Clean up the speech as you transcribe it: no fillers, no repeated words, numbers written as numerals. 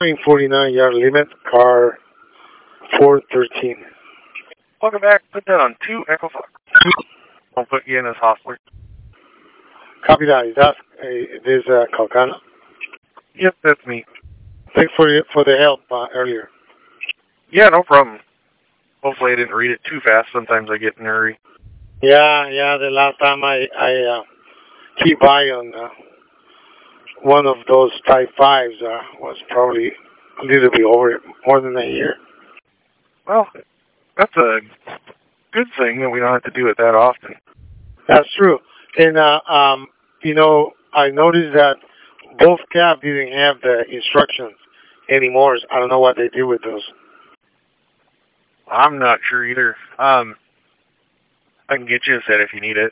49-yard limit, car 413. Welcome back. Put that on 2 Echo Fox. I'll put you in as Hostler. Copy that. Is that this Calcana? Yep, that's me. Thanks for the help earlier. Yeah, no problem. Hopefully I didn't read it too fast. Sometimes I get in a hurry. Yeah. The last time I keep by on one of those Type 5s was probably a little bit over more than a year. Well, that's a good thing that we don't have to do it that often. That's true. And, I noticed that both cabs didn't have the instructions anymore. I don't know what they do with those. I'm not sure either. I can get you a set if you need it.